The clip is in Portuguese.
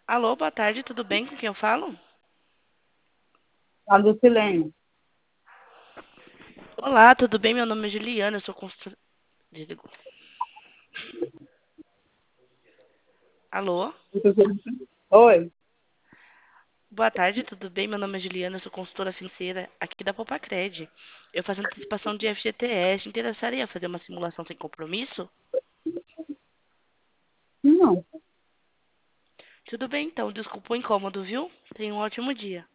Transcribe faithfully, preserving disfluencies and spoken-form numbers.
Alô, boa tarde, tudo bem? Com quem eu falo? A Lucilene. Olá, tudo bem? Meu nome é Juliana, eu sou consultora. Desligou. Alô? Oi, Boa tarde, tudo bem? Meu nome é Juliana, eu sou consultora financeira aqui da Popacred. Eu faço antecipação de F G T S. Interessaria fazer uma simulação sem compromisso? não. Tudo bem, então. Desculpa o incômodo, viu? Tenha um ótimo dia.